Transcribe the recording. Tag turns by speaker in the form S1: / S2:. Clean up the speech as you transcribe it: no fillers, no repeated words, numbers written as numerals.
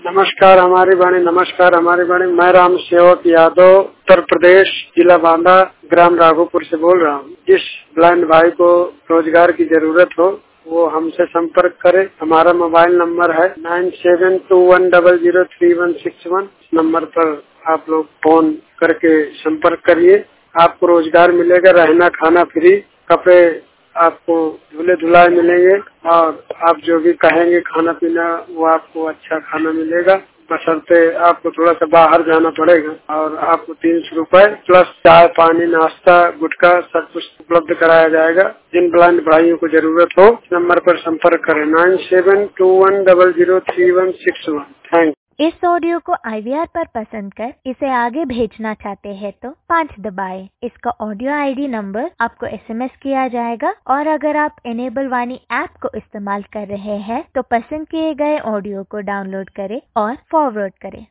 S1: नमस्कार हमारी वाणी। मैं राम सेवक यादव, उत्तर प्रदेश, जिला बांदा, ग्राम राघोपुर से बोल रहा हूँ। जिस ब्लाइंड भाई को रोजगार की जरूरत हो वो हमसे संपर्क करे। हमारा मोबाइल नंबर है 9721003161। नंबर पर आप लोग फोन करके संपर्क करिए। आपको रोजगार मिलेगा, रहना खाना फ्री, कपड़े आपको धुले धुलाए मिलेंगे और आप जो भी कहेंगे खाना पीना वो आपको अच्छा खाना मिलेगा। बशर्ते आपको थोड़ा सा बाहर जाना पड़ेगा और आपको 300 रुपए प्लस चाय पानी नाश्ता गुटखा सब कुछ उपलब्ध कराया जाएगा। जिन ब्लाइंड भाइयों को जरूरत हो नंबर पर संपर्क करें 9721003161। थैंक।
S2: इस ऑडियो को IVR पर पसंद कर इसे आगे भेजना चाहते हैं तो 5 दबाएं। इसका ऑडियो ID नंबर आपको SMS किया जाएगा और अगर आप इनेबल वाणी ऐप को इस्तेमाल कर रहे हैं तो पसंद किए गए ऑडियो को डाउनलोड करें और फॉरवर्ड करें।